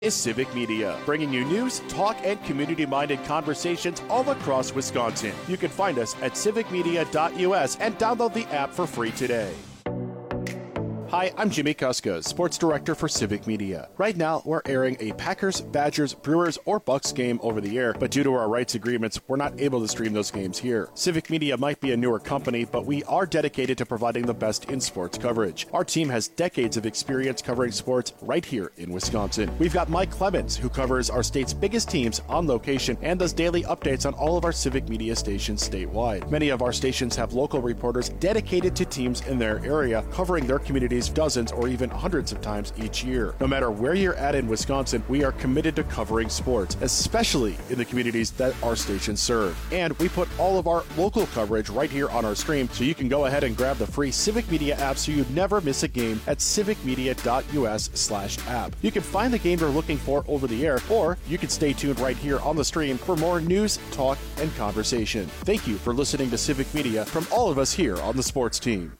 Is Civic Media, bringing you news, talk, and community-minded conversations all across Wisconsin. You can find us at civicmedia.us and download the app for free today. Hi, I'm Jimmy Kuska, Sports Director for Civic Media. Right now, we're airing a Packers, Badgers, Brewers, or Bucks game over the air, but due to our rights agreements, we're not able to stream those games here. Civic Media might be a newer company, but we are dedicated to providing the best in sports coverage. Our team has decades of experience covering sports right here in Wisconsin. We've got Mike Clemens, who covers our state's biggest teams on location and does daily updates on all of our Civic Media stations statewide. Many of our stations have local reporters dedicated to teams in their area, covering their communities dozens or even hundreds of times each year. No matter where you're at in Wisconsin, we are committed to covering sports, especially in the communities that our stations serve. And we put all of our local coverage right here on our stream, so you can go ahead and grab the free Civic Media app so you never miss a game at civicmedia.us/app. You can find the game you're looking for over the air, or you can stay tuned right here on the stream for more news, talk, and conversation. Thank you for listening to Civic Media from all of us here on the sports team.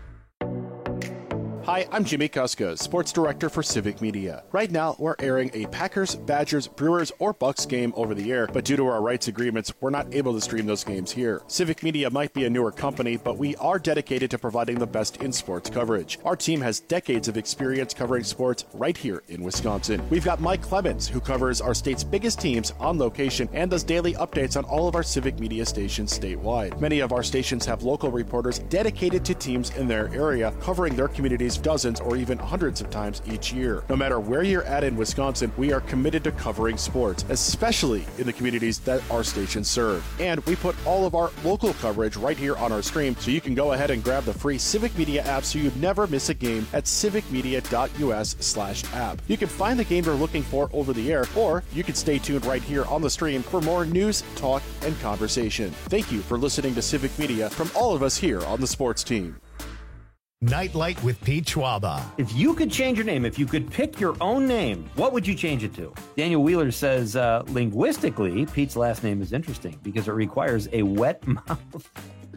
Hi, I'm Jimmy Kuska, Sports Director for Civic Media. Right now, we're airing a Packers, Badgers, Brewers, or Bucks game over the air, but due to our rights agreements, we're not able to stream those games here. Civic Media might be a newer company, but we are dedicated to providing the best in sports coverage. Our team has decades of experience covering sports right here in Wisconsin. We've got Mike Clemens, who covers our state's biggest teams on location and does daily updates on all of our Civic Media stations statewide. Many of our stations have local reporters dedicated to teams in their area, covering their communities dozens or even hundreds of times each year. No matter where you're at in Wisconsin, we are committed to covering sports, especially in the communities that our stations serve. And we put all of our local coverage right here on our stream, so you can go ahead and grab the free Civic Media app so you never miss a game at civicmedia.us/app. You can find the game you're looking for over the air, or you can stay tuned right here on the stream for more news, talk, and conversation. Thank you for listening to Civic Media from all of us here on the sports team. Nightlight with Pete Schwaba. If you could change your name, if you could pick your own name, what would you change it to? Daniel Wheeler says, linguistically, Pete's last name is interesting because it requires a wet mouth.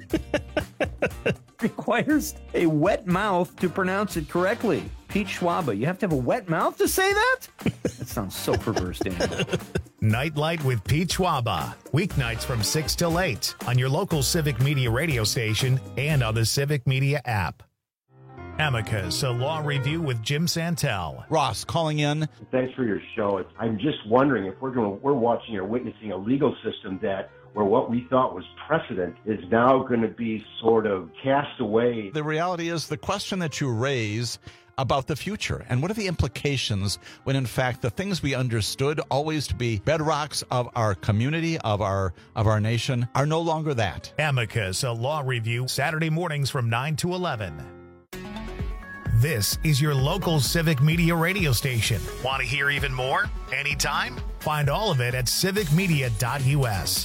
Requires a wet mouth to pronounce it correctly. Pete Schwaba, you have to have a wet mouth to say that? That sounds so perverse, Daniel. Nightlight with Pete Schwaba. Weeknights from 6 till 8 on your local Civic Media radio station and on the Civic Media app. Amicus, a law review with Jim Santel. Ross calling in. Thanks for your show. I'm just wondering if we're watching or witnessing a legal system where what we thought was precedent is now going to be sort of cast away. The reality is the question that you raise about the future and what are the implications when in fact the things we understood always to be bedrocks of our community, of our nation, are no longer that. Amicus, a law review, Saturday mornings from 9 to 11. This is your local Civic Media radio station. Want to hear even more? Anytime? Find all of it at civicmedia.us.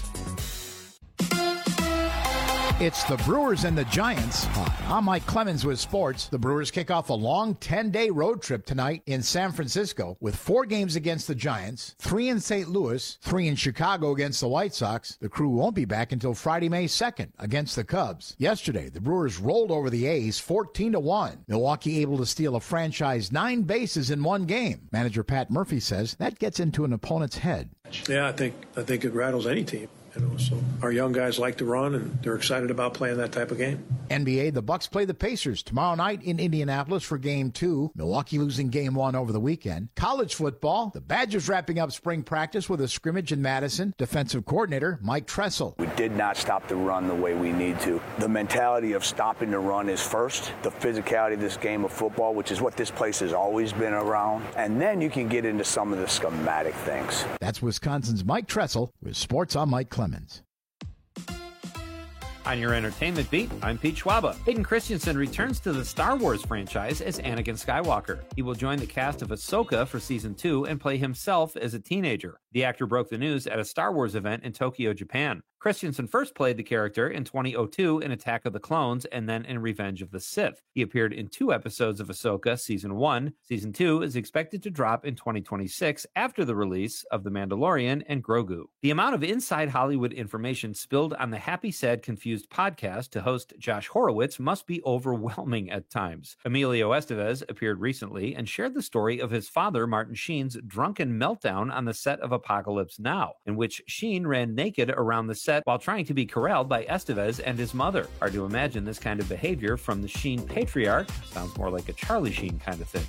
It's the Brewers and the Giants. Hi, I'm Mike Clemens with sports. The Brewers kick off a long 10-day road trip tonight in San Francisco with 4 games against the Giants, 3 in St. Louis, 3 in Chicago against the White Sox. The crew won't be back until Friday, May 2nd against the Cubs. Yesterday, the Brewers rolled over the A's 14-1. Milwaukee able to steal a franchise 9 bases in one game. Manager Pat Murphy says that gets into an opponent's head. Yeah, I think it rattles any team. So our young guys like to run, and they're excited about playing that type of game. NBA, the Bucks play the Pacers tomorrow night in Indianapolis for Game 2. Milwaukee losing Game 1 over the weekend. College football, the Badgers wrapping up spring practice with a scrimmage in Madison. Defensive coordinator Mike Tressel. We did not stop the run the way we need to. The mentality of stopping the run is first. The physicality of this game of football, which is what this place has always been around. And then you can get into some of the schematic things. That's Wisconsin's Mike Tressel with Sports on Mike Clemens. On your entertainment beat, I'm Pete Schwaba. Hayden Christensen returns to the Star Wars franchise as Anakin Skywalker. He will join the cast of Ahsoka for Season 2 and play himself as a teenager. The actor broke the news at a Star Wars event in Tokyo, Japan. Christensen first played the character in 2002 in Attack of the Clones and then in Revenge of the Sith. He appeared in 2 episodes of Ahsoka Season 1. Season 2 is expected to drop in 2026 after the release of The Mandalorian and Grogu. The amount of inside Hollywood information spilled on the Happy Sad Confused podcast to host Josh Horowitz must be overwhelming at times. Emilio Estevez appeared recently and shared the story of his father, Martin Sheen's drunken meltdown on the set of Apocalypse Now, in which Sheen ran naked around the set while trying to be corralled by Estevez and his mother. Hard to imagine this kind of behavior from the Sheen patriarch. Sounds more like a Charlie Sheen kind of thing.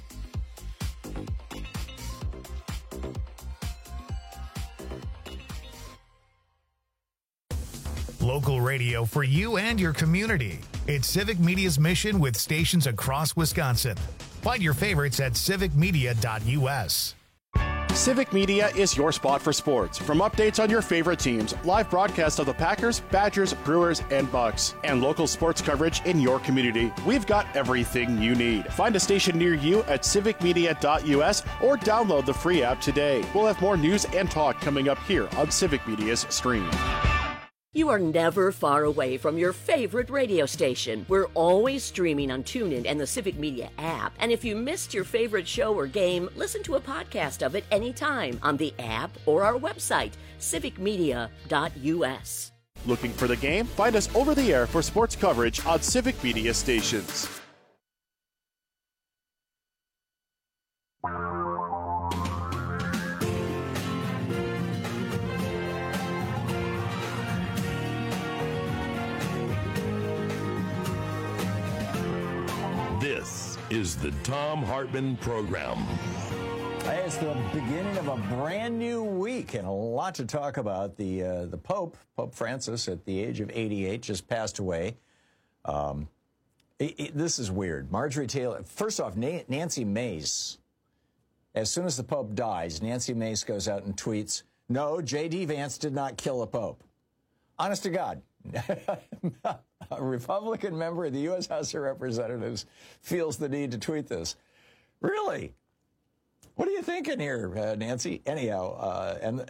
Local radio for you and your community. It's Civic Media's mission with stations across Wisconsin. Find your favorites at civicmedia.us. Civic Media is your spot for sports. From updates on your favorite teams, live broadcasts of the Packers, Badgers, Brewers, and Bucks, and local sports coverage in your community, we've got everything you need. Find a station near you at civicmedia.us or download the free app today. We'll have more news and talk coming up here on Civic Media's stream. You are never far away from your favorite radio station. We're always streaming on TuneIn and the Civic Media app. And if you missed your favorite show or game, listen to a podcast of it anytime on the app or our website, civicmedia.us. Looking for the game? Find us over the air for sports coverage on Civic Media stations. This is the Thom Hartmann Program. It's the beginning of a brand new week and a lot to talk about. The Pope Francis, at the age of 88, just passed away. This is weird. Marjorie Taylor, first off, Nancy Mace, as soon as the Pope dies, Nancy Mace goes out and tweets, "No, J.D. Vance did not kill a Pope." Honest to God. A Republican member of the U.S. House of Representatives feels the need to tweet this. Really? What are you thinking here, Nancy? Anyhow, and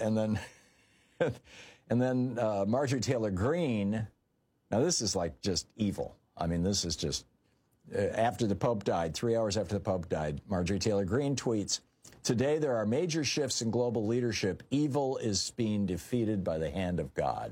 then Marjorie Taylor Greene. Now this is like just evil. I mean, this is just after the Pope died, 3 hours after the Pope died. Marjorie Taylor Greene tweets, "Today there are major shifts in global leadership. Evil is being defeated by the hand of God."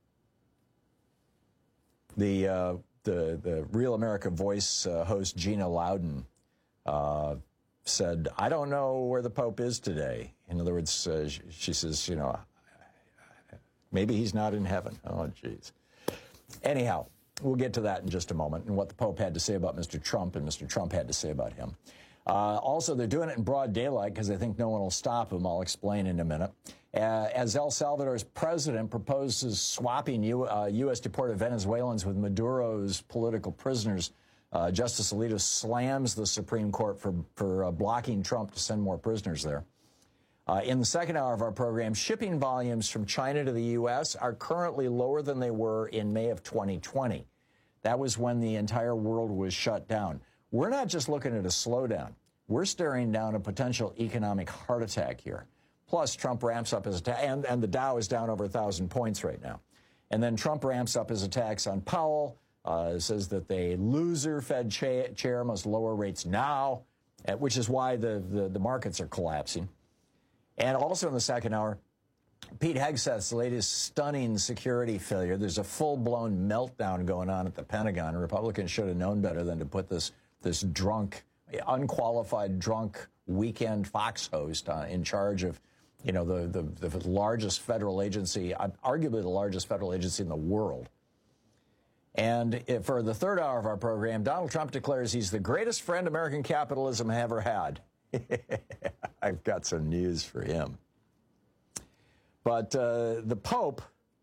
The Real America Voice host Gina Loudon said, "I don't know where the Pope is today." In other words, she says, maybe he's not in heaven. Oh, geez. Anyhow, we'll get to that in just a moment and what the Pope had to say about Mr. Trump and Mr. Trump had to say about him. Also, they're doing it in broad daylight because they think no one will stop him. I'll explain in a minute. As El Salvador's president proposes swapping U.S. deported Venezuelans with Maduro's political prisoners, Justice Alito slams the Supreme Court for blocking Trump to send more prisoners there. In the second hour of our program, shipping volumes from China to the U.S. are currently lower than they were in May of 2020. That was when the entire world was shut down. We're not just looking at a slowdown. We're staring down a potential economic heart attack here. Plus, Trump ramps up his attack, and the Dow is down over 1,000 points right now. And then Trump ramps up his attacks on Powell, says that the loser Fed chair must lower rates now, which is why the markets are collapsing. And also in the second hour, Pete Hegseth's latest stunning security failure. There's a full-blown meltdown going on at the Pentagon. Republicans should have known better than to put this drunk, unqualified drunk weekend Fox host in charge of the largest federal agency, arguably the largest federal agency in the world. And for the third hour of our program, Donald Trump declares he's the greatest friend American capitalism ever had. I've got some news for him. But the Pope,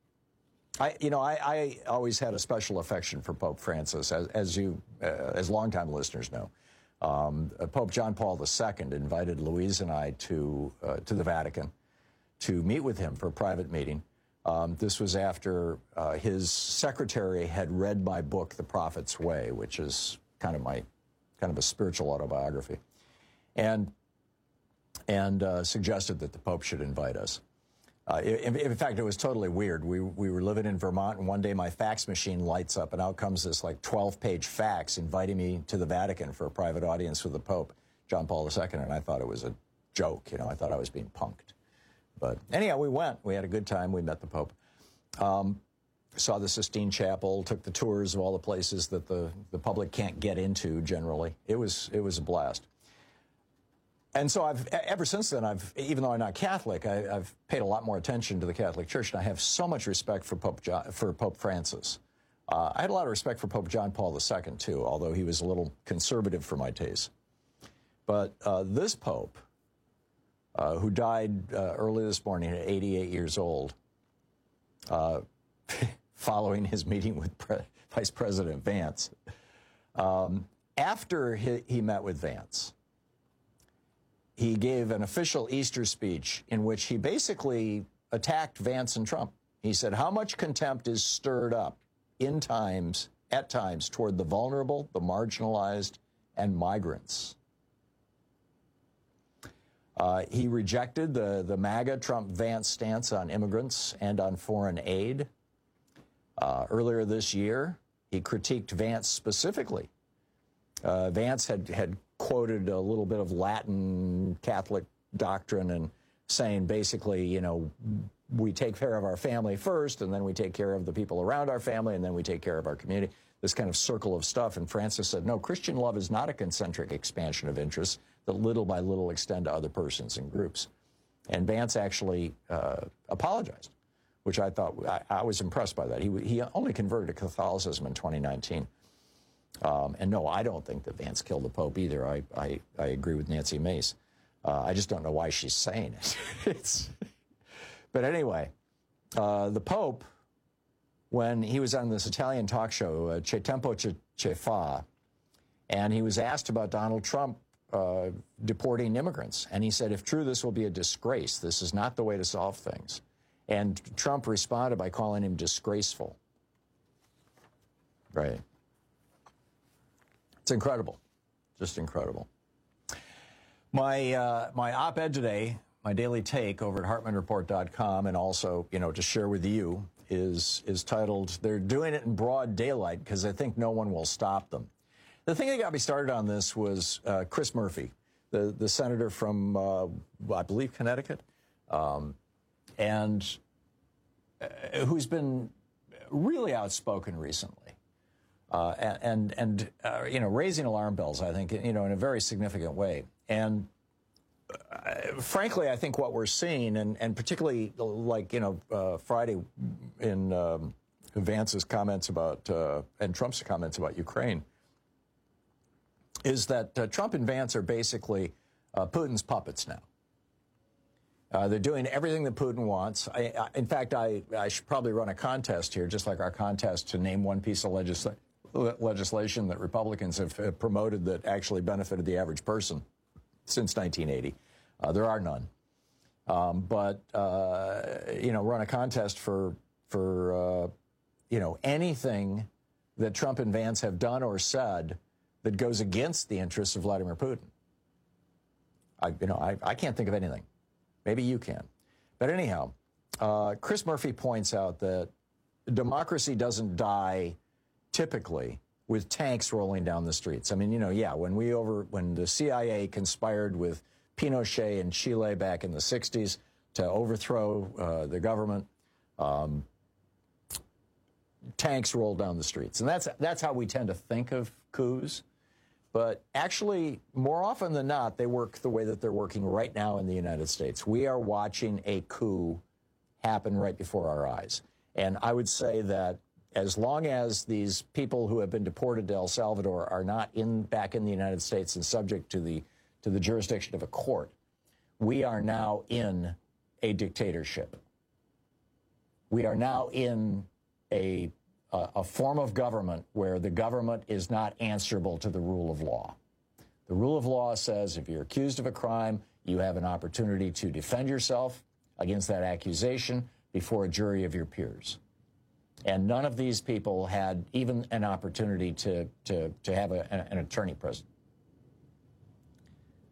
I always had a special affection for Pope Francis, as longtime listeners know. Pope John Paul II invited Louise and I to the Vatican to meet with him for a private meeting. This was after his secretary had read my book, The Prophet's Way, which is kind of a spiritual autobiography, and suggested that the Pope should invite us. In fact, it was totally weird. We were living in Vermont, and one day my fax machine lights up, and out comes this like 12-page fax inviting me to the Vatican for a private audience with the Pope, John Paul II, and I thought it was a joke. You know, I thought I was being punked. But anyhow, we went. We had a good time. We met the Pope. Saw the Sistine Chapel, took the tours of all the places that the public can't get into generally. It was a blast. And so ever since then, even though I'm not Catholic, I've paid a lot more attention to the Catholic Church, and I have so much respect for Pope Francis. I had a lot of respect for Pope John Paul II, too, although he was a little conservative for my taste. But this Pope, who died early this morning at 88 years old, following his meeting with Vice President Vance, after he met with Vance, he gave an official Easter speech in which he basically attacked Vance and Trump. He said, how much contempt is stirred up at times toward the vulnerable, the marginalized, and migrants. He rejected the MAGA Trump-Vance stance on immigrants and on foreign aid. Earlier this year, he critiqued Vance specifically. Vance had quoted a little bit of Latin Catholic doctrine and saying basically, you know, we take care of our family first, and then we take care of the people around our family, and then we take care of our community, this kind of circle of stuff. And Francis said, no, Christian love is not a concentric expansion of interests that little by little extend to other persons and groups. And Vance actually apologized, which I thought, I was impressed by that. He only converted to Catholicism in 2019. And no, I don't think that Vance killed the Pope either. I agree with Nancy Mace. I just don't know why she's saying it. But anyway, the Pope, when he was on this Italian talk show, Che Tempo Che Fa, and he was asked about Donald Trump deporting immigrants. And he said, if true, this will be a disgrace. This is not the way to solve things. And Trump responded by calling him disgraceful. Right. It's incredible, just incredible. My op-ed today, my daily take over at HartmanReport.com, and also, you know, to share with you, is titled, "They're Doing It in Broad Daylight Because They Think No One Will Stop Them." The thing that got me started on this was Chris Murphy, the senator from, I believe, Connecticut, and who's been really outspoken recently. And you know, raising alarm bells, I think, you know, in a very significant way. And frankly, I think what we're seeing, and particularly like, you know, Friday in Vance's comments about, and Trump's comments about Ukraine, is that Trump and Vance are basically Putin's puppets now. They're doing everything that Putin wants. In fact, I should probably run a contest here, just like our contest to name one piece of legislation that Republicans have promoted that actually benefited the average person since 1980. There are none. But you know, run a contest for you know, anything that Trump and Vance have done or said that goes against the interests of Vladimir Putin. I can't think of anything. Maybe you can. But anyhow, Chris Murphy points out that democracy doesn't die typically with tanks rolling down the streets. I mean, you know, yeah, when the CIA conspired with Pinochet in Chile back in the 60s to overthrow the government, tanks rolled down the streets. And that's how we tend to think of coups. But actually, more often than not, they work the way that they're working right now in the United States. We are watching a coup happen right before our eyes. And I would say that as long as these people who have been deported to El Salvador are not back in the United States and subject to the jurisdiction of a court, we are now in a dictatorship. We are now in a form of government where the government is not answerable to the rule of law. The rule of law says if you're accused of a crime, you have an opportunity to defend yourself against that accusation before a jury of your peers. And none of these people had even an opportunity to have an attorney present.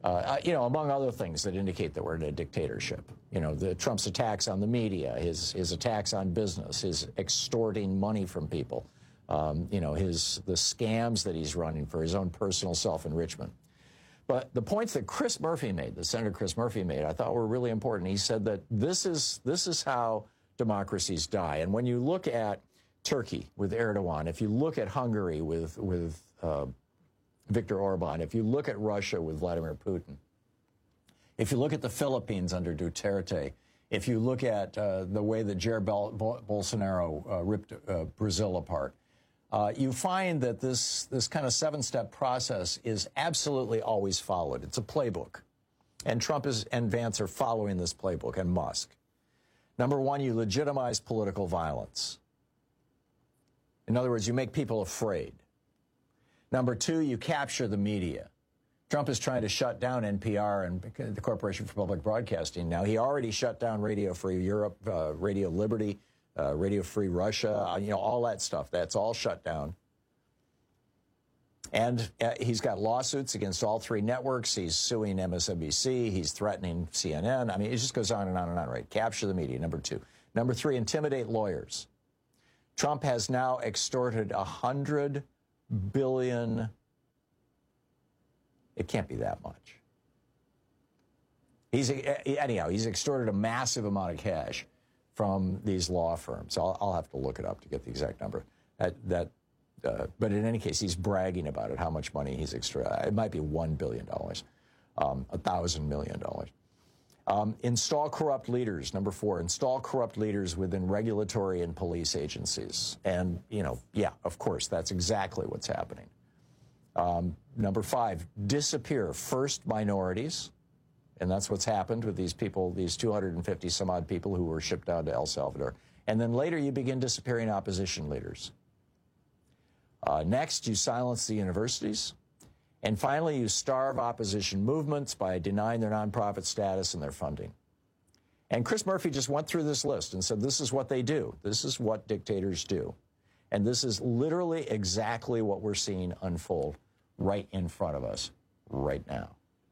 among other things that indicate that we're in a dictatorship. Trump's attacks on the media, his attacks on business, his extorting money from people, the scams that he's running for his own personal self-enrichment. But the points that Senator Chris Murphy made, I thought were really important. He said that this is how democracies die. And when you look at Turkey with Erdogan, if you look at Hungary with Viktor Orban, if you look at Russia with Vladimir Putin, if you look at the Philippines under Duterte, if you look at the way that Jair Bolsonaro ripped Brazil apart, you find that this kind of 7-step process is absolutely always followed. It's a playbook. And Trump and Vance are following this playbook, and Musk. Number one, you legitimize political violence. In other words, you make people afraid. Number two, you capture the media. Trump is trying to shut down NPR and the Corporation for Public Broadcasting. Now, he already shut down Radio Free Europe, Radio Liberty, Radio Free Russia, all that stuff. That's all shut down. And he's got lawsuits against all 3 networks. He's suing MSNBC. He's threatening CNN. I mean, it just goes on and on and on, right? Capture the media, number 2. Number 3, intimidate lawyers. Trump has now extorted $100 billion. It can't be that much. He's extorted a massive amount of cash from these law firms. I'll have to look it up to get the exact number. But in any case, he's bragging about it, how much money he's extorted. It might be $1 billion, $1,000 million. Install corrupt leaders. Number 4, install corrupt leaders within regulatory and police agencies. And, of course, that's exactly what's happening. Number 5, disappear first minorities. And that's what's happened with these people, these 250 some odd people who were shipped down to El Salvador. And then later you begin disappearing opposition leaders. Next, you silence the universities. And finally, you starve opposition movements by denying their nonprofit status and their funding. And Chris Murphy just went through this list and said, this is what they do. This is what dictators do. And this is literally exactly what we're seeing unfold right in front of us right now.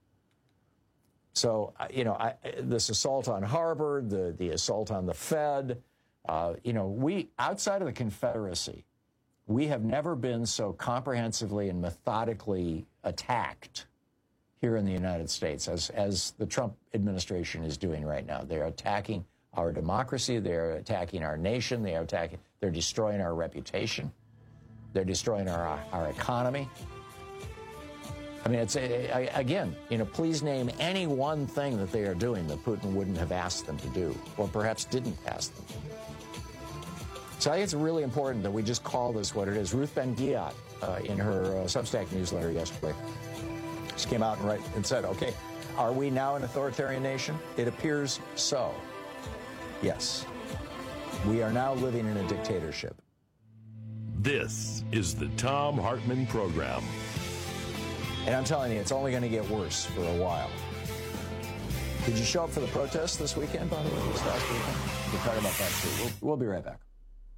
So, this assault on Harvard, the assault on the Fed, we, outside of the Confederacy, we have never been so comprehensively and methodically attacked here in the United States as the Trump administration is doing right now. They're attacking our democracy. They're attacking our nation. They're destroying our reputation. They're destroying our economy. I mean, again, please name any one thing that they are doing that Putin wouldn't have asked them to do, or perhaps didn't ask them to do. So I think it's really important that we just call this what it is. Ruth Ben-Ghiat, in her Substack newsletter yesterday, she came out and said, okay, are we now an authoritarian nation? It appears so. Yes. We are now living in a dictatorship. This is the Thom Hartmann Program. And I'm telling you, it's only going to get worse for a while. Did you show up for the protest this weekend, by the way, this last weekend? We'll talk about that, too. We'll be right back.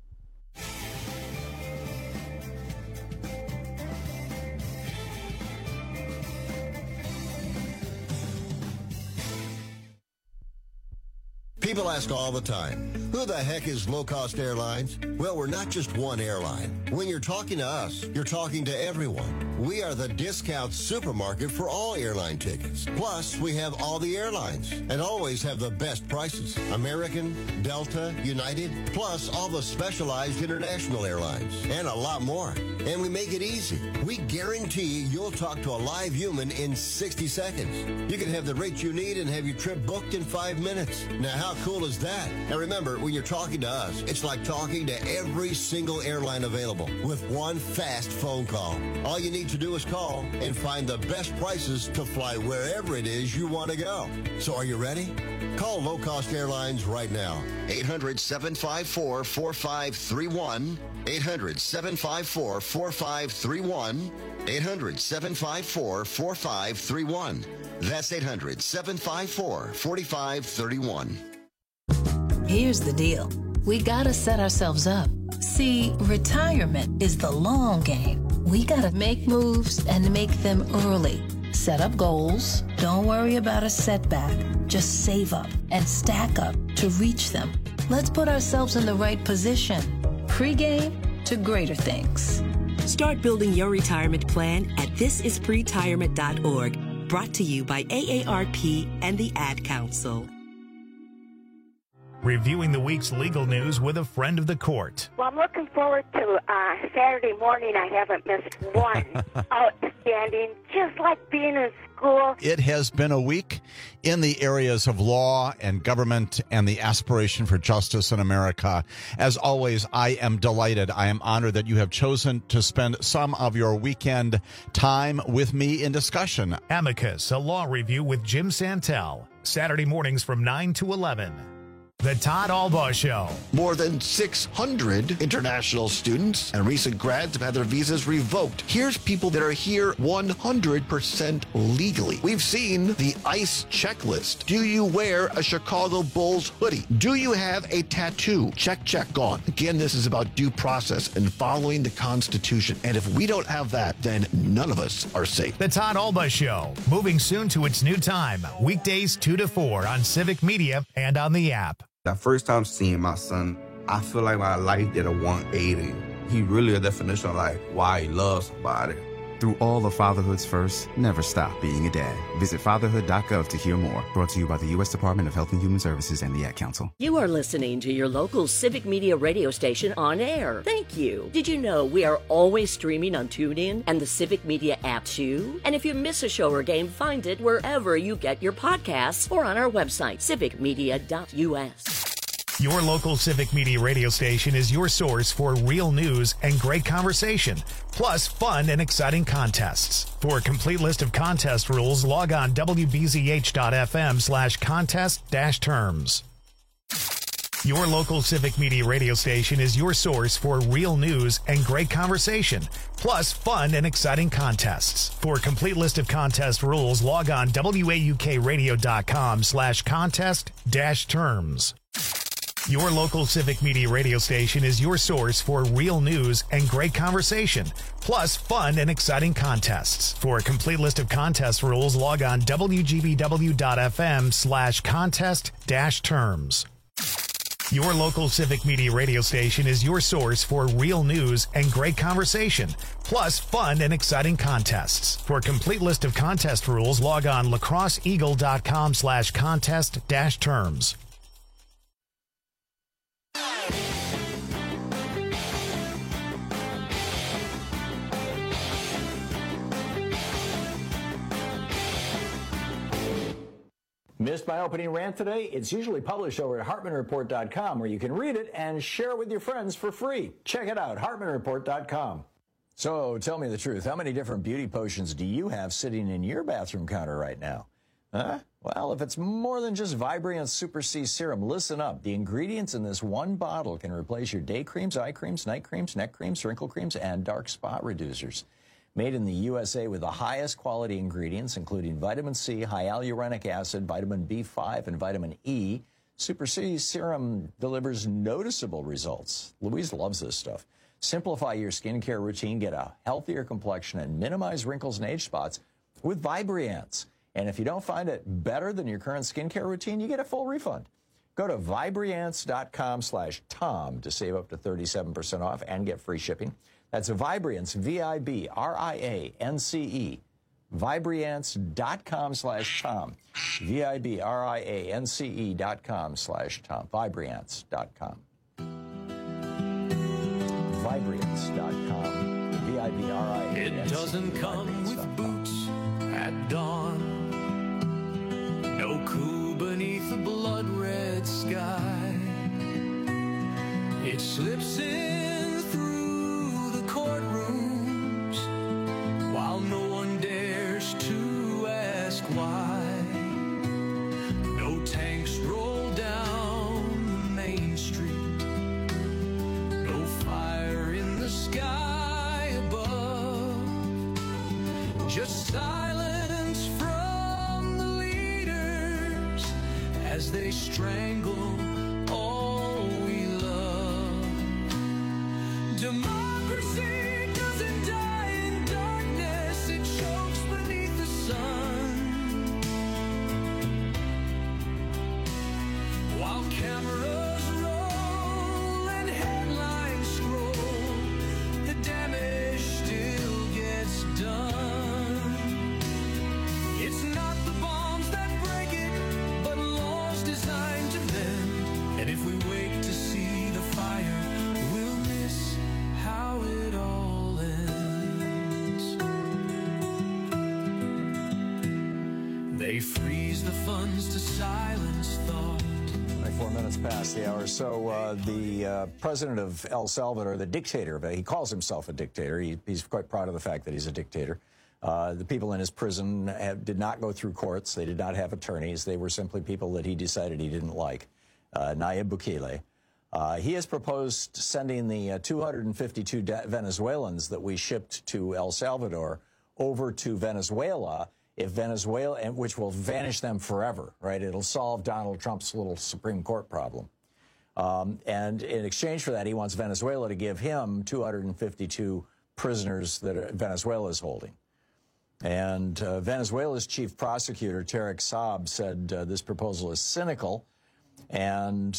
People ask all the time, who the heck is Low Cost Airlines? Well, we're not just one airline. When you're talking to us, you're talking to everyone. We are the discount supermarket for all airline tickets. Plus, we have all the airlines and always have the best prices. American, Delta, United, plus all the specialized international airlines and a lot more. And we make it easy. We guarantee you'll talk to a live human in 60 seconds. You can have the rate you need and have your trip booked in 5 minutes. Now, how cool is that? And remember, when you're talking to us, it's like talking to every single airline available with one fast phone call. All you need to do is call and find the best prices to fly wherever it is you want to go. So are you ready? Call Low Cost Airlines right now. 800-754-4531. 800-754-4531. 800-754-4531. That's 800-754-4531. Here's the deal. We gotta set ourselves up. See, retirement is the long game. We gotta make moves and make them early Set up goals. Don't worry about a setback. Just save up and stack up to reach them. Let's put ourselves in the right position. Pre-game to greater things. Start building your retirement plan at thisispretirement.org. Brought to you by AARP and the Ad Council. Reviewing the week's legal news with a friend of the court. Well, I'm looking forward to Saturday morning. I haven't missed one. Outstanding, just like being in school. It has been a week in the areas of law and government and the aspiration for justice in America. As always, I am delighted. I am honored that you have chosen to spend some of your weekend time with me in discussion. Amicus, a law review with Jim Santel. Saturday mornings from 9 to 11. The Todd Albaugh Show. More than 600 international students and recent grads have had their visas revoked. Here's people that are here 100% legally. We've seen the ICE checklist. Do you wear a Chicago Bulls hoodie? Do you have a tattoo? Check, check, gone. Again, this is about due process and following the Constitution. And if we don't have that, then none of us are safe. The Todd Albaugh Show, moving soon to its new time. Weekdays 2 to 4 on Civic Media and on the app. The first time seeing my son, I feel like my life did a 180. He really a definition of like why he loves somebody. Through all the Fatherhood's first, never stop being a dad. Visit fatherhood.gov to hear more. Brought to you by the U.S. Department of Health and Human Services and the Ad Council. You are listening to your local Civic Media radio station on air. Thank you. Did you know we are always streaming on TuneIn and the Civic Media app too? And if you miss a show or game, find it wherever you get your podcasts or on our website, civicmedia.us. Your local Civic Media radio station is your source for real news and great conversation, plus fun and exciting contests. For a complete list of contest rules, log on wbzh.fm/contest-terms. Your local Civic Media radio station is your source for real news and great conversation, plus fun and exciting contests. For a complete list of contest rules, log on waukradio.com/contest-terms. Your local Civic Media radio station is your source for real news and great conversation, plus fun and exciting contests. For a complete list of contest rules, log on wgbw.fm/contest-terms. Your local Civic Media radio station is your source for real news and great conversation, plus fun and exciting contests. For a complete list of contest rules, log on lacrosseeagle.com/contest-terms. Missed my opening rant today? It's usually published over at HartmanReport.com, where you can read it and share it with your friends for free. Check it out, HartmanReport.com. So tell me the truth. How many different beauty potions do you have sitting in your bathroom counter right now? Huh? Well, if it's more than just Vibrient Super C Serum, listen up. The ingredients in this one bottle can replace your day creams, eye creams, night creams, neck creams, wrinkle creams, and dark spot reducers. Made in the USA with the highest quality ingredients, including vitamin C, hyaluronic acid, vitamin B5, and vitamin E, Super C Serum delivers noticeable results. Louise loves this stuff. Simplify your skincare routine, get a healthier complexion, and minimize wrinkles and age spots with Vibriance. And if you don't find it better than your current skincare routine, you get a full refund. Go to Vibriance.com/Tom to save up to 37% off and get free shipping. That's Vibriance, V-I-B-R-I-A-N-C-E, Vibriance.com/Tom, VIBRIANCE.com/Tom, Vibriance.com. Vibriance.com, VIBRIANCE. It doesn't come with boots at dawn. No cool beneath the blood-red sky. It slips in through the courtrooms while no one dares to ask why. No tanks roll down the main street. No fire in the sky above. Just silence from the leaders as they strangle all we love. Democracy doesn't die in darkness, it chokes beneath the sun. minutes past the hour. So the president of El Salvador, the dictator, he calls himself a dictator. He's quite proud of the fact that he's a dictator. The people in his prison did not go through courts. They did not have attorneys. They were simply people that he decided he didn't like. Nayib Bukele. He has proposed sending the 252 Venezuelans that we shipped to El Salvador over to Venezuela, which will vanish them forever, right? It'll solve Donald Trump's little Supreme Court problem. And in exchange for that, he wants Venezuela to give him 252 prisoners that Venezuela is holding. And Venezuela's chief prosecutor, Tarek Saab, said this proposal is cynical, and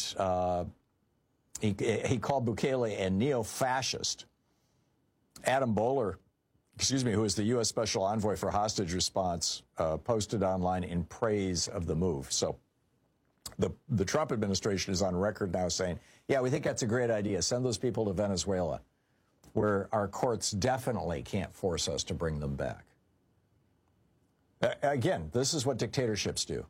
he called Bukele a neo-fascist. Adam Boehler, who is the U.S. Special Envoy for Hostage Response, posted online in praise of the move. So the Trump administration is on record now saying, yeah, we think that's a great idea. Send those people to Venezuela, where our courts definitely can't force us to bring them back. Again, this is what dictatorships do.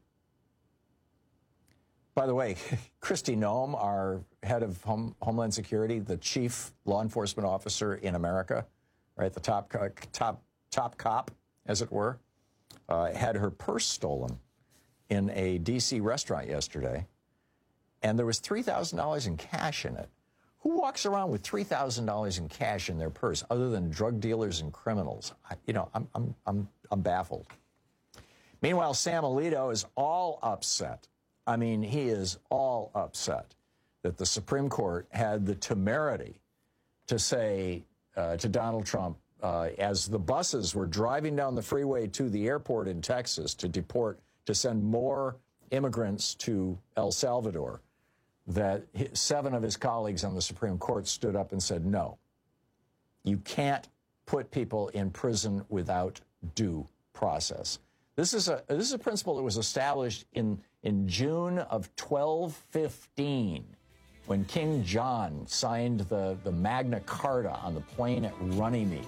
By the way, Kristi Noem, our head of Homeland Security, the chief law enforcement officer in America, right, the top cop, as it were, had her purse stolen in a D.C. restaurant yesterday, and there was $3,000 in cash in it. Who walks around with $3,000 in cash in their purse other than drug dealers and criminals? I'm baffled. Meanwhile, Sam Alito is all upset. I mean, he is all upset that the Supreme Court had the temerity to say to Donald Trump, as the buses were driving down the freeway to the airport in Texas to send more immigrants to El Salvador, that 7 of his colleagues on the Supreme Court stood up and said, no, you can't put people in prison without due process. This is a principle that was established in June of 1215 when King John signed the Magna Carta on the plain at Runnymede.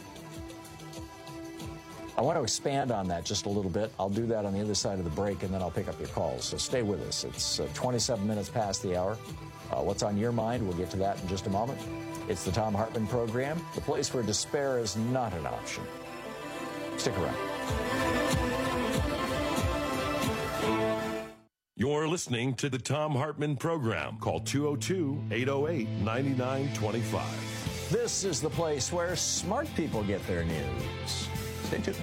I want to expand on that just a little bit. I'll do that on the other side of the break, and then I'll pick up your calls. So stay with us. It's 27 minutes past the hour. What's on your mind? We'll get to that in just a moment. It's the Thom Hartmann Program, the place where despair is not an option. Stick around. You're listening to the Thom Hartmann Program. Call 202-808-9925. This is the place where smart people get their news. Stay tuned.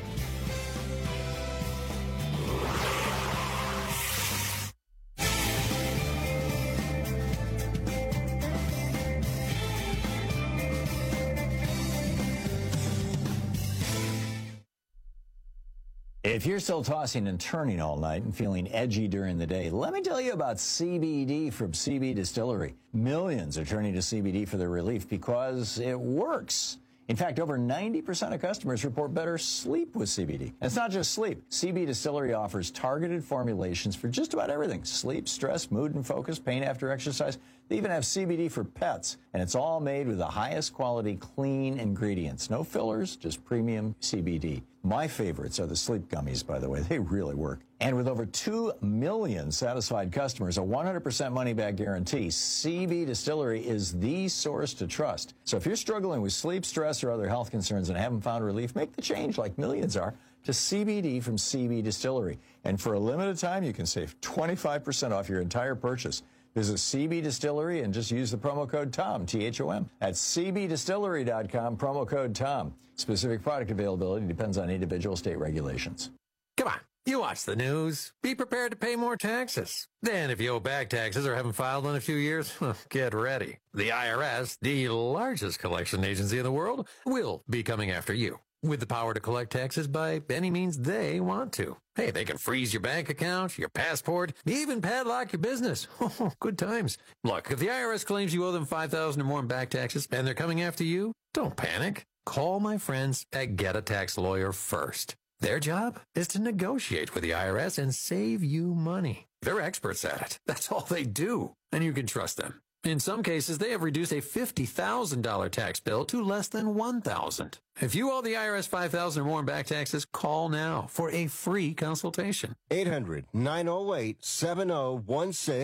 If you're still tossing and turning all night and feeling edgy during the day, let me tell you about CBD from CB Distillery. Millions are turning to CBD for their relief because it works. In fact, over 90% of customers report better sleep with CBD. And it's not just sleep. CB Distillery offers targeted formulations for just about everything. Sleep, stress, mood and focus, pain after exercise. They even have CBD for pets. And it's all made with the highest quality, clean ingredients. No fillers, just premium CBD. My favorites are the sleep gummies, by the way. They really work. And with over 2 million satisfied customers, a 100% money-back guarantee, CB Distillery is the source to trust. So if you're struggling with sleep, stress, or other health concerns and haven't found relief, make the change like millions are to CBD from CB Distillery. And for a limited time, you can save 25% off your entire purchase. Visit CB Distillery and just use the promo code TOM, T-H-O-M, at cbdistillery.com, promo code TOM. Specific product availability depends on individual state regulations. Come on, you watch the news. Be prepared to pay more taxes. Then if you owe back taxes or haven't filed in a few years, get ready. The IRS, the largest collection agency in the world, will be coming after you. With the power to collect taxes by any means they want to. Hey, they can freeze your bank account, your passport, even padlock your business. Good times. Look, if the IRS claims you owe them $5,000 or more in back taxes and they're coming after you, don't panic. Call my friends at Get a Tax Lawyer first. Their job is to negotiate with the IRS and save you money. They're experts at it. That's all they do, and you can trust them. In some cases, they have reduced a $50,000 tax bill to less than $1,000. If you owe the IRS $5,000 or more in back taxes, call now for a free consultation. 800-908-7016.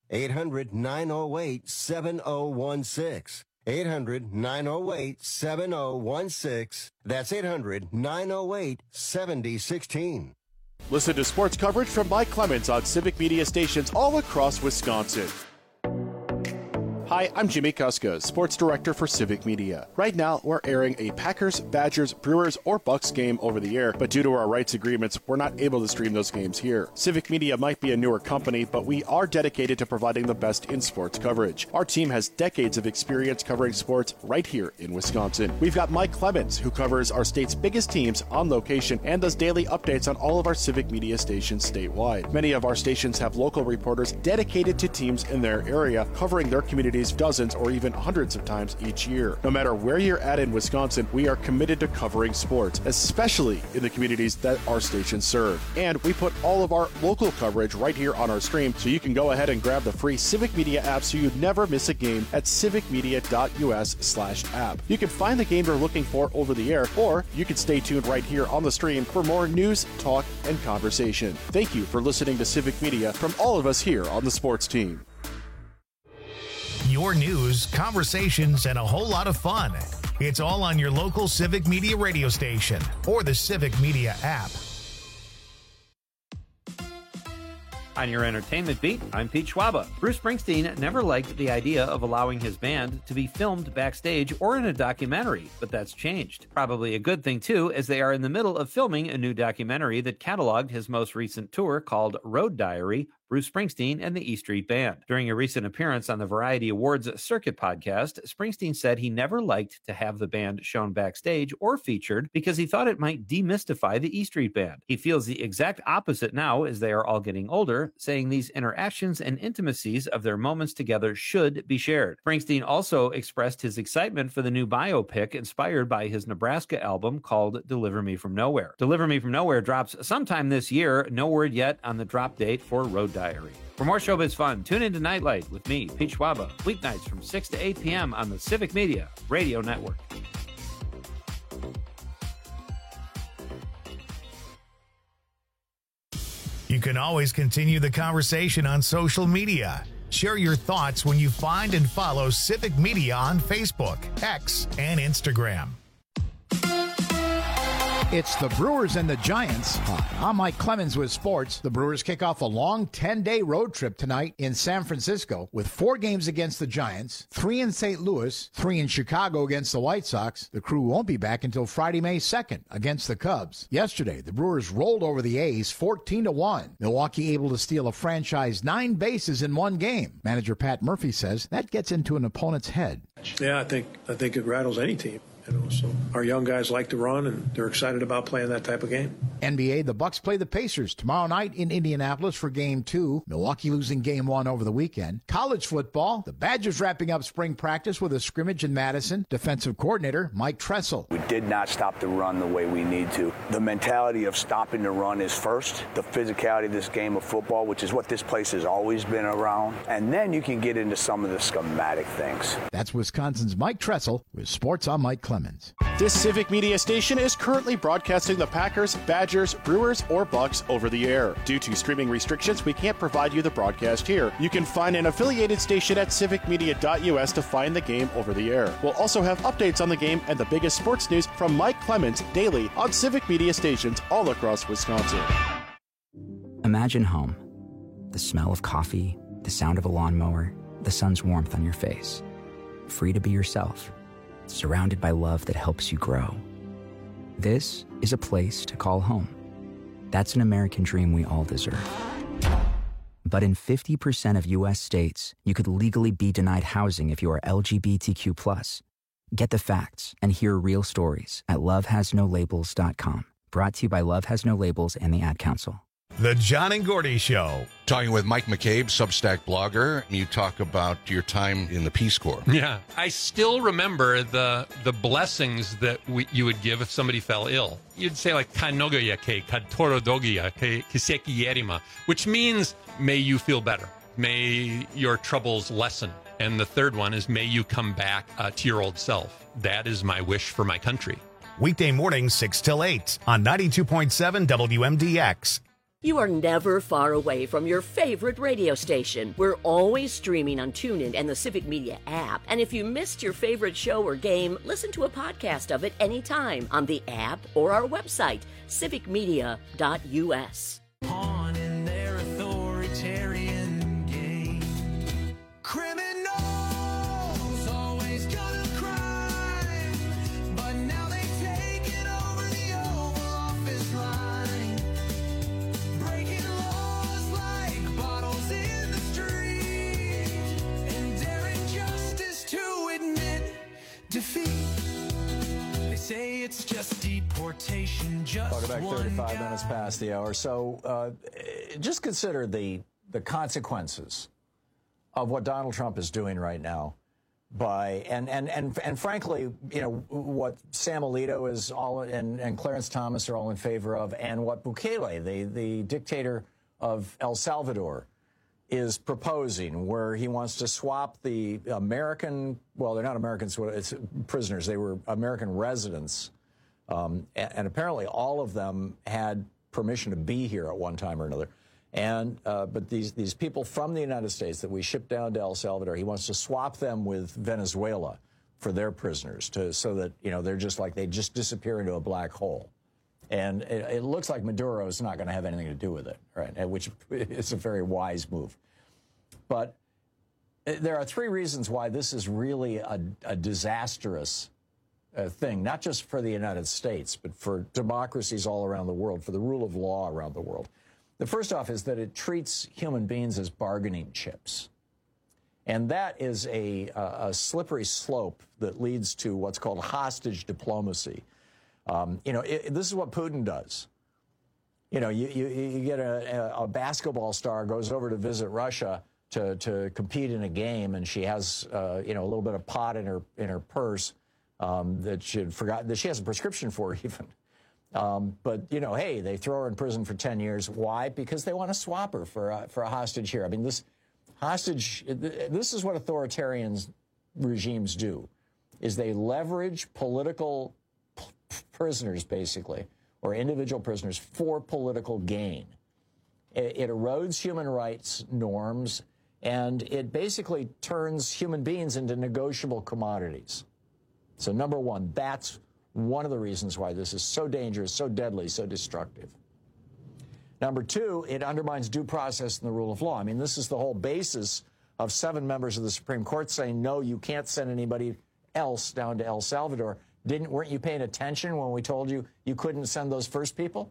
800-908-7016. 800-908-7016. That's 800-908-7016. Listen to sports coverage from Mike Clemens on Civic Media stations all across Wisconsin. Hi, I'm Jimmy Kuska, Sports Director for Civic Media. Right now, we're airing a Packers, Badgers, Brewers, or Bucks game over the air, but due to our rights agreements, we're not able to stream those games here. Civic Media might be a newer company, but we are dedicated to providing the best in sports coverage. Our team has decades of experience covering sports right here in Wisconsin. We've got Mike Clemens, who covers our state's biggest teams on location and does daily updates on all of our Civic Media stations statewide. Many of our stations have local reporters dedicated to teams in their area, covering their communities dozens or even hundreds of times each year. No matter where you're at in Wisconsin, we are committed to covering sports, especially in the communities that our stations serve. And we put all of our local coverage right here on our stream, so you can go ahead and grab the free Civic Media app so you never miss a game at civicmedia.us/app. You can find the game you're looking for over the air, or you can stay tuned right here on the stream for more news, talk, and conversation. Thank you for listening to Civic Media from all of us here on the sports team. Your news, conversations, and a whole lot of fun. It's all on your local Civic Media radio station or the Civic Media app. On your entertainment beat, I'm Pete Schwaba. Bruce Springsteen never liked the idea of allowing his band to be filmed backstage or in a documentary, but that's changed. Probably a good thing, too, as they are in the middle of filming a new documentary that cataloged his most recent tour called Road Diary, Bruce Springsteen and the E Street Band. During a recent appearance on the Variety Awards Circuit podcast, Springsteen said he never liked to have the band shown backstage or featured because he thought it might demystify the E Street Band. He feels the exact opposite now as they are all getting older, saying these interactions and intimacies of their moments together should be shared. Springsteen also expressed his excitement for the new biopic inspired by his Nebraska album called Deliver Me From Nowhere. Deliver Me From Nowhere drops sometime this year. No word yet on the drop date for Road Diary. For more showbiz fun, tune into Nightlight with me, Pete Schwaba, weeknights from 6 to 8 p.m. on the Civic Media Radio Network. You can always continue the conversation on social media. Share your thoughts when you find and follow Civic Media on Facebook, X, and Instagram. It's the Brewers and the Giants. Hi, I'm Mike Clemens with sports. The Brewers kick off a long 10-day road trip tonight in San Francisco with 4 games against the Giants, 3 in St. Louis, 3 in Chicago against the White Sox. The crew won't be back until Friday, May 2nd against the Cubs. Yesterday, the Brewers rolled over the A's 14-1. Milwaukee able to steal a franchise 9 bases in one game. Manager Pat Murphy says that gets into an opponent's head. Yeah, I think it rattles any team. So our young guys like to run, and they're excited about playing that type of game. NBA, the Bucks play the Pacers tomorrow night in Indianapolis for Game 2. Milwaukee losing Game 1 over the weekend. College football, the Badgers wrapping up spring practice with a scrimmage in Madison. Defensive coordinator Mike Tressel. We did not stop the run the way we need to. The mentality of stopping the run is first. The physicality of this game of football, which is what this place has always been around. And then you can get into some of the schematic things. That's Wisconsin's Mike Tressel with Sports on Mike Clemens. This Civic Media station is currently broadcasting the Packers, Badgers, Brewers, or Bucks over the air. Due to streaming restrictions, we can't provide you the broadcast here. You can find an affiliated station at civicmedia.us to find the game over the air. We'll also have updates on the game and the biggest sports news from Mike Clemens daily on Civic Media stations all across Wisconsin. Imagine home. The smell of coffee, the sound of a lawnmower, the sun's warmth on your face. Free to be yourself. Surrounded by love that helps you grow. This is a place to call home. That's an American dream we all deserve. But in 50% of U.S. states, you could legally be denied housing if you are LGBTQ+. Get the facts and hear real stories at lovehasnolabels.com. Brought to you by Love Has No Labels and the Ad Council. The John and Gordy Show. Talking with Mike McCabe, Substack blogger. You talk about your time in the Peace Corps. Yeah. I still remember the blessings that you would give if somebody fell ill. You'd say like, Kanogoya ke katorodogia ke kiseki yerima, which means, may you feel better. May your troubles lessen. And the third one is, may you come back to your old self. That is my wish for my country. Weekday mornings 6 till 8 on 92.7 WMDX. You are never far away from your favorite radio station. We're always streaming on TuneIn and the Civic Media app. And if you missed your favorite show or game, listen to a podcast of it anytime on the app or our website, civicmedia.us. On in their authoritarian game. Criminals always gonna cry, but now they've taken over the Oval Office line. Breaking laws like bottles in the street, and daring justice to admit defeat. They say it's just deportation, just Welcome back, 35 minutes past the hour. So just consider the consequences of what Donald Trump is doing right now. And frankly, you know, what Sam Alito is all and Clarence Thomas are all in favor of, and what Bukele, the dictator of El Salvador, is proposing, where he wants to swap the American, well, they're not Americans, it's prisoners, they were American residents, and apparently all of them had permission to be here at one time or another. And but these people from the United States that we shipped down to El Salvador, he wants to swap them with Venezuela for their prisoners, so that, you know, they're just like, they just disappear into a black hole. And it looks like Maduro is not going to have anything to do with it, right? Which is a very wise move. But there are three reasons why this is really a disastrous thing, not just for the United States, but for democracies all around the world, for the rule of law around the world. The first off is that it treats human beings as bargaining chips. And that is a slippery slope that leads to what's called hostage diplomacy. You know, this is what Putin does. You know, you get a basketball star goes over to visit Russia to compete in a game, and she has you know, a little bit of pot in her purse that she had forgotten, that she has a prescription for even. But you know, hey, they throw her in prison for 10 years. Why? Because they want to swap her for a hostage here. I mean, this is what authoritarian regimes do, is they leverage political prisoners, basically, or individual prisoners, for political gain. It erodes human rights norms, and it basically turns human beings into negotiable commodities. So number one, that's one of the reasons why this is so dangerous, so deadly, so destructive. Number two, it undermines due process and the rule of law. I mean, this is the whole basis of 7 members of the Supreme Court saying, no, you can't send anybody else down to El Salvador. Weren't you paying attention when we told you you couldn't send those first people?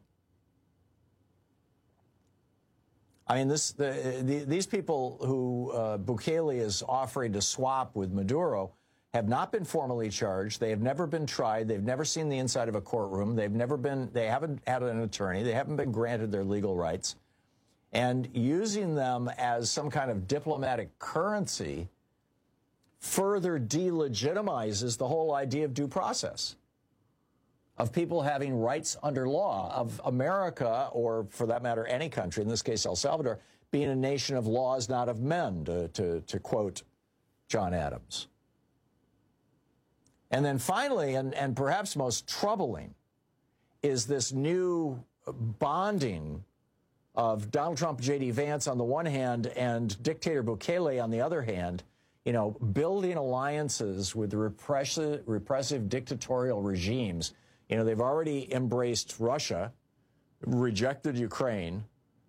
I mean, these people who Bukele is offering to swap with Maduro have not been formally charged. They have never been tried. They've never seen the inside of a courtroom. They haven't had an attorney. They haven't been granted their legal rights. And using them as some kind of diplomatic currency further delegitimizes the whole idea of due process, of people having rights under law, of America, or for that matter, any country, in this case El Salvador, being a nation of laws, not of men, to quote John Adams. And then finally, and perhaps most troubling, is this new bonding of Donald Trump, J.D. Vance on the one hand, and dictator Bukele on the other hand, you know, building alliances with the repressive dictatorial regimes. You know, they've already embraced Russia, rejected Ukraine.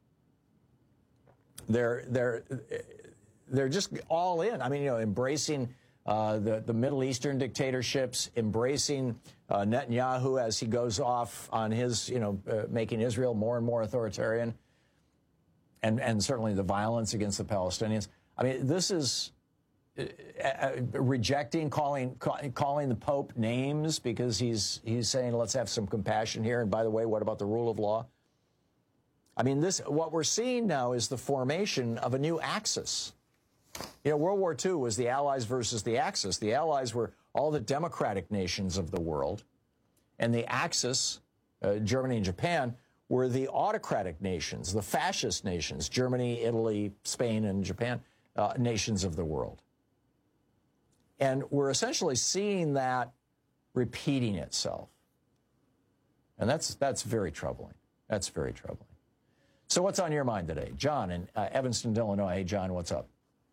They're just all in. I mean, you know, embracing the Middle Eastern dictatorships, embracing Netanyahu as he goes off on his, you know, making Israel more and more authoritarian, and certainly the violence against the Palestinians. I mean, this is rejecting, calling the Pope names because he's saying, let's have some compassion here. And by the way, what about the rule of law? I mean, what we're seeing now is the formation of a new axis. You know, World War II was the Allies versus the Axis. The Allies were all the democratic nations of the world, and the Axis, Germany and Japan, were the autocratic nations, the fascist nations, Germany, Italy, Spain, and Japan, nations of the world. And we're essentially seeing that repeating itself. And that's very troubling. That's very troubling. So what's on your mind today? John in Evanston, Illinois. Hey, John, what's up?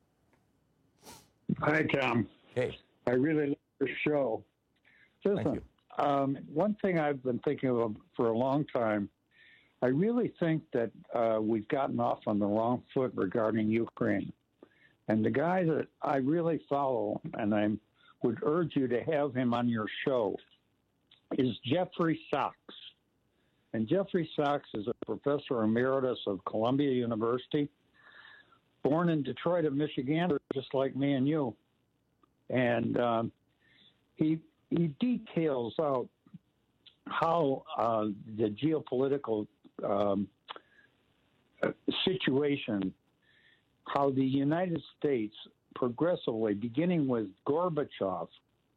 Hi, Tom. Hey. I really like your show. Listen, one thing I've been thinking of for a long time, I really think that we've gotten off on the wrong foot regarding Ukraine. And the guy that I really follow, and I would urge you to have him on your show, is Jeffrey Sachs. And Jeffrey Sachs is a professor emeritus of Columbia University, born in Detroit, Michigan, just like me and you. And he details out how the geopolitical situation, how the United States progressively, beginning with Gorbachev,